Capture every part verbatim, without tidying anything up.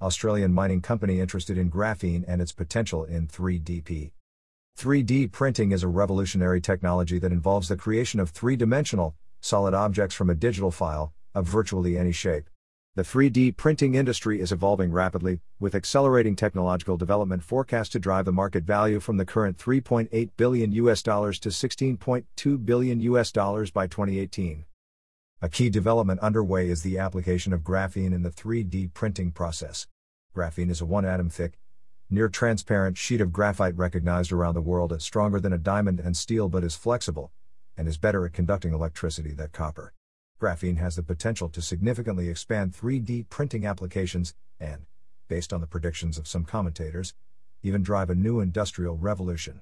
Australian mining company interested in graphene and its potential in three D P. three D printing is a revolutionary technology that involves the creation of three-dimensional, solid objects from a digital file, of virtually any shape. The three D printing industry is evolving rapidly, with accelerating technological development forecast to drive the market value from the current three point eight billion U S dollars to sixteen point two billion U S dollars by twenty eighteen. A key development underway is the application of graphene in the three D printing process. Graphene is a one-atom thick, near-transparent sheet of graphite recognized around the world as stronger than a diamond and steel but is flexible, and is better at conducting electricity than copper. Graphene has the potential to significantly expand three D printing applications, and, based on the predictions of some commentators, even drive a new industrial revolution.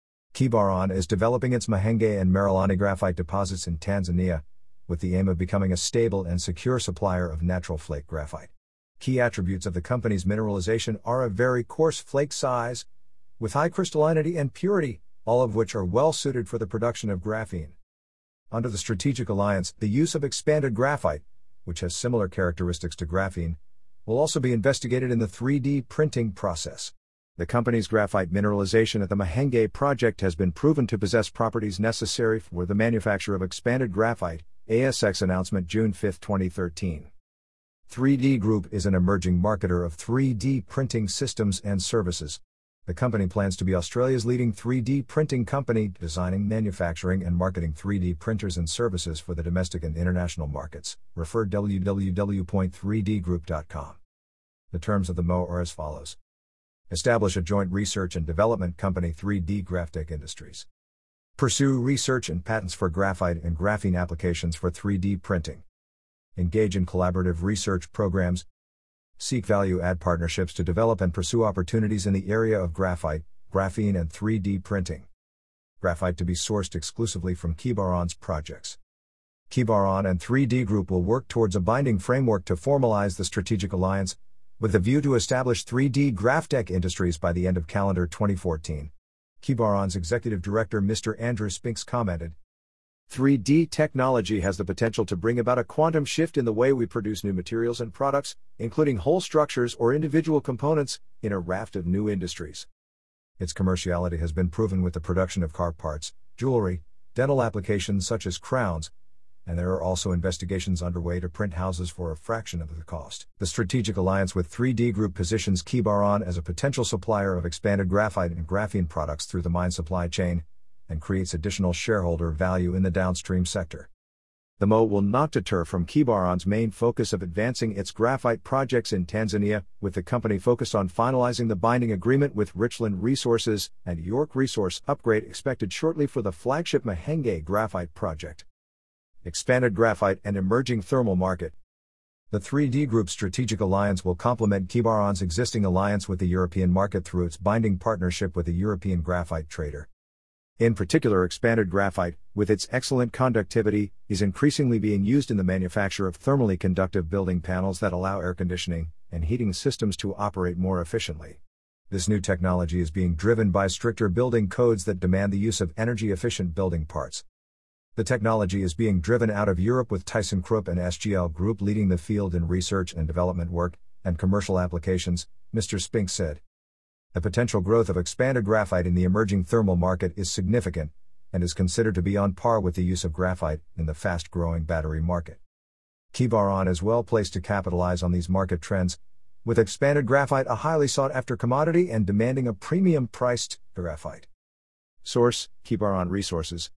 Kibaron is developing its Mahenge and Merilani graphite deposits in Tanzania, with the aim of becoming a stable and secure supplier of natural flake graphite. Key attributes of the company's mineralization are a very coarse flake size, with high crystallinity and purity, all of which are well suited for the production of graphene. Under the strategic alliance, the use of expanded graphite, which has similar characteristics to graphene, will also be investigated in the three D printing process. The company's graphite mineralization at the Mahenge project has been proven to possess properties necessary for the manufacture of expanded graphite. A S X announcement June fifth, twenty thirteen. three D Group is an emerging marketer of three D printing systems and services. The company plans to be Australia's leading three D printing company, designing, manufacturing and marketing three D printers and services for the domestic and international markets. Refer w w w dot three d group dot com. The terms of the M O are as follows. Establish a joint research and development company, three D Graphtech Industries. Pursue research and patents for graphite and graphene applications for three D printing. Engage in collaborative research programs. Seek value-add partnerships to develop and pursue opportunities in the area of graphite, graphene and three D printing. Graphite to be sourced exclusively from Kibaron's projects. Kibaron and three D Group will work towards a binding framework to formalize the strategic alliance, with a view to establish three D Graphtech Industries by the end of calendar twenty fourteen. Kibaron's executive director Mister Andrew Spinks commented, three D technology has the potential to bring about a quantum shift in the way we produce new materials and products, including whole structures or individual components, in a raft of new industries. Its commerciality has been proven with the production of car parts, jewelry, dental applications such as crowns, and there are also investigations underway to print houses for a fraction of the cost. The strategic alliance with three D Group positions Kibaron as a potential supplier of expanded graphite and graphene products through the mine supply chain, and creates additional shareholder value in the downstream sector. The M O will not deter from Kibaron's main focus of advancing its graphite projects in Tanzania, with the company focused on finalizing the binding agreement with Richland Resources and York Resource Upgrade expected shortly for the flagship Mahenge graphite project. Expanded graphite and emerging thermal market. The three D Group strategic alliance will complement Kibaron's existing alliance with the European market through its binding partnership with a European graphite trader. In particular, expanded graphite, with its excellent conductivity, is increasingly being used in the manufacture of thermally conductive building panels that allow air conditioning and heating systems to operate more efficiently. This new technology is being driven by stricter building codes that demand the use of energy-efficient building parts. The technology is being driven out of Europe, with ThyssenKrupp and S G L Group leading the field in research and development work and commercial applications, Mister Spinks said. The potential growth of expanded graphite in the emerging thermal market is significant, and is considered to be on par with the use of graphite in the fast-growing battery market. Kibaron is well placed to capitalize on these market trends, with expanded graphite a highly sought-after commodity and demanding a premium-priced graphite. Source: Kibaron Resources.